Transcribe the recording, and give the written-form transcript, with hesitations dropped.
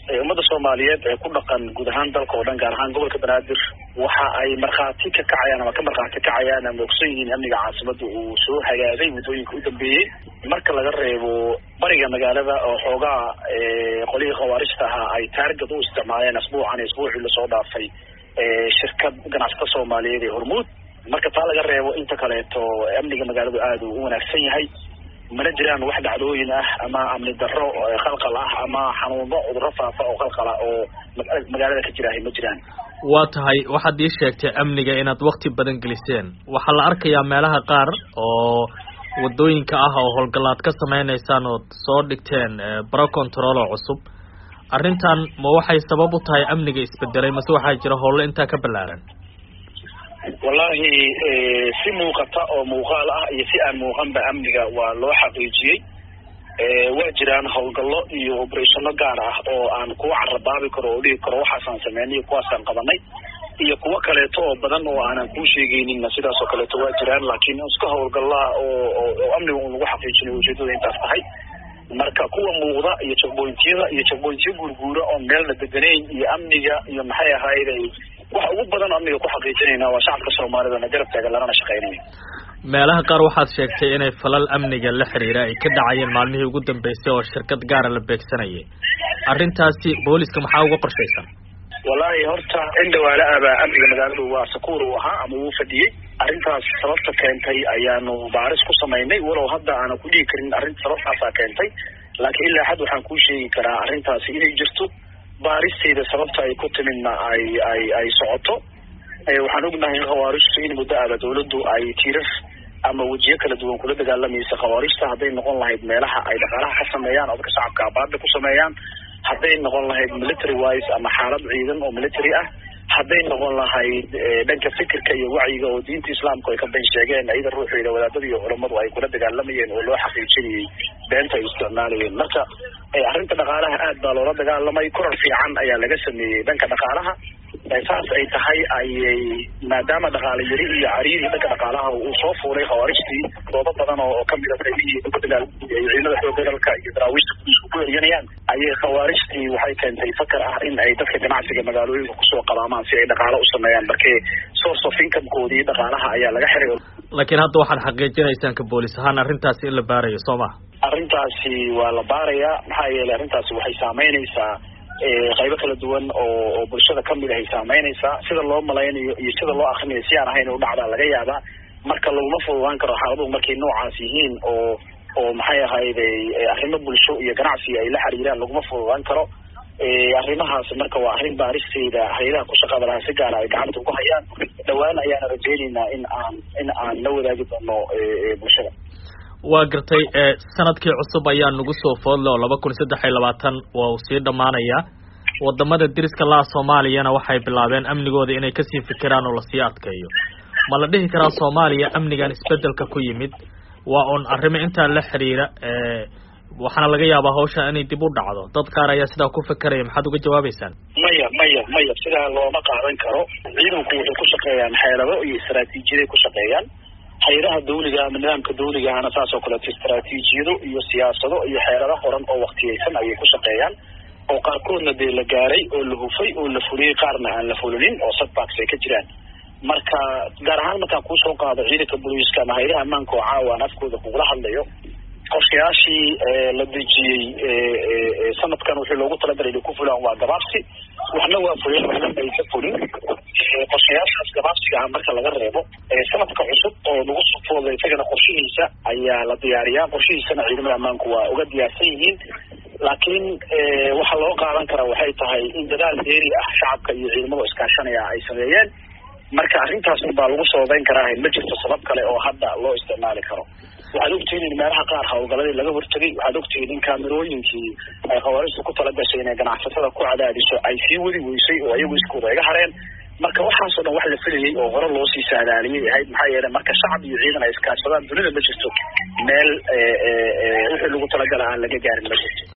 ummadda Soomaaliyeed ee ku dhaqan guud ahaan dalka oo dhan gaar ahaan gobolka Banaadir waxa ay markhaati ka kacayaan ama ka markhaati kacayaan ama ogsoon yihiin amniga caasimada uu soo hagaaday muddooyinka u dambeeyay marka laga reebo bariga magaalada oo xoogaa qolihii khawaarijta ahaa ay taargad u isticmaaleen asbuucii la soo dhaafay shirkad ganacsatada Soomaaliyeed ee Hormuud marka taa laga reebo inta kaleeto amniga magaaladu aad u wanaagsan yahay mana jiraan wax dhacdooyin ah ama amni darro khalqal ah ama xanuuno cudurro faafa oo khalqala oo magaalada ka jira ma jiraan waa tahay waxaad ii sheegtay amniga inaad waqti badan geliseen waxaa la arkayaa meelaha qaar oo wadooyinka ah oo howlgalaad ka sameynaysaan oo soo dhigteen baro control oo cusub arrintan ma waxay sabab u tahay amniga isbedelay mase waxaa jira howlo intaa ka ballaaran wallahi si muuqata oo muuqaal ah iyo si aan muuqanba amniga waa loo xaqiijiyay waa jiraan howlgallo iyo operationo gaar ah oo aan kuwa carabaabi karo oo dhihi karo waxaasaan sameynay kuwaasaan qabanay iyo kuwo kaleeto oo badan oo aanan kuu sheegaynin sidaas oo kaleeto waa jiraan laakiin iska howlgallaa oo amniga un lagu xaqiijinayo ujeedada intaas tahay marka kuwa muuqda iyo checkpointyada guurguura oo meelna deganayn iyo amniga iyo maxay ahayd waxa ugu badan amniga ku xaqiijinayna waa shacabka Soomaalida na garab taagan lana shaqeynay meelaha qaar waxaad sheegtay inay falal amniga la xiriira ay ka dhacayeen maalmihii ugu dambeysay oo shirkad gaar ah la beegsanayay arrintaasi booliska maxaa uga qorshaysan wallahi horta indhawaala aba amniga magaaladu waa sakuur u ahaa ama uu fadhiyay arrintaas sababta keentay ayaanu baaris ku sameynay walow hadda aanan ku dhigi karin arrinta sababtaasa keentay laakiin ilaa xad waxaan kuu sheegi karaa arrintaasi inay jirto baaristeeda sababta ay ku timidna ay socoto waxaan ognahay in khawaarijtu in muddo aaba dawladdu ay tiirar ama wajiyo kala duwan kula dagaalamaysa khawaarijta hadday noqon lahayd meelaha ay dhaqaalaha ka sameeyaan oo dadka shacabka abaada ku sameeyaan hadday noqon lahayd military wise ama xaalad ciidan oo military ah hadday noqon lahayd dhanka fikirka iyo wacyiga oo diinta islaamku ay ka ban sheegeen ayada ruuxeeda wadaadada iyo culamadu ay kula dagaalamayeen oo loo xaqiijinayay beenta ay isticmaalayeen marka arrinta dhaqaalaha aad baa loola dagaalamay korar fiican ayaa laga sameeyey dhanka dhaqaalaha saas ay tahay ayay maadaama dhaqaale yari iyo cariiri dhanka dhaqaalaha uu soo fuulay khawaarijtii doodo badan oo kamid ah qaybihii ciidamada xoogga dalka iyo daraawiishta isku ku eryanayaan ayay khawaarijtii waxay keentay fakar ah in ay dadka ganacsiga magaalooyinka kusoo qabaamaan si ay dhaqaalo u sameeyaan markee source of income-koodii dhaqaalaha ayaa laga xiray laakiin hadda waxaad xaqiijinaysaan ka boolis ahaan arrintaasi in la baarayo soo ma arrintaasi waa la baarayaa maxaa yeelay arrintaasi waxay saameynaysaa qaybo kala duwan oo bulshada kamid ah ay saameynaysaa sida loo malaynayo iyo sida loo akrinayo si aan ahayn u dhacdaa laga yaabaa marka laguma fududaan karo xaaladuhu markay noocaas yihiin oo maxay ahayd arrimo bulsho iyo ganacsi ay la xiriiraan laguma fududaan karo arrimahaas marka waa arrin baaristeeda hay'adaha ku shaqada lahaa si gaara ay gacanta ugu hayaan dhawaan ayaana rajaynaynaa in aan la wadaagi doono bulshada waa gartay sanadkii cusub ayaa nagu soo foodle oo 2023 waa uu sii dhamaanaya wadamada diriska la Soomaaliyana waxay bilaabeen amnigooda inay ka sii fikiraan oo la sii adkeeyo ma la dhihi karaa Soomaaliya amnigan isbedelka ku yimid waa on arrimo inta la xiriira waxana laga yaabaa hawsha inay dib u dhacdo dad qaar ayaa sidaa ku fikiray maxaad uga jawaabaysaan maya sidaa looma qaadan karo ciidanku wuxuu ku shaqeeyaan xeelado iyo istaraatiijiyad ku shaqeeyaan hay'adaha dawliga ama nidaamka dawliga ahna saas oo kale istaraatiijiyado iyo siyaasado iyo xeelado qoran oo waqtiyeysan ayay ku shaqeeyaan oo qaarkoodna dee la gaaray oo la hufay oo la fuliyay qaarna aan la fulinin oo setbacks ay ka jiraan marka gaar ahaan markaan kusoo qaado ciidanka booliiska ama hay'adaha ammaanka oo caawa aan afkooda kugula hadlayo qorshayaashii la dejiyey sanadkan wixii loogu talagalay inay ku fulaan waa gabaabsi waxna waa fulin waxna ay ka fulin qorshayaashaas gabaabsiga ah marka laga reebo sanadka cusub oo nagu soo foolay isagana qorshihiisa ayaa la diyaariyaa qorshihiisana ciidamada ammaanku waa uga diyaarsan yihiin laakiin waxa loo qaadan karaa waxay tahay in dadaal dheeri ah shacabka iyo ciidamada iskaashanaya ay sameeyeen marka arrintaas baa lagu sababeyn karaa ma jirto sabab kale oo hadda loo isticmaali karo waxaad ogtihiin in meelaha qaar hawlgaladii laga hortagay waxaad ogtihiin in kaamirooyinkii ay khawaarijtu ku tala gashay inay ganacsatada ku cadaadiso ay sii wadi weysay oo ayagu iskooda iga hareen marka waxaasoo dhan wax la filayay oo hore loo sii saadaaliyay ahayd maxaa yeelay marka shacab iyo ciidan ay iskaashadaan dunida ma jirto meel wixii lagu talagala aan laga gaarin ma jirto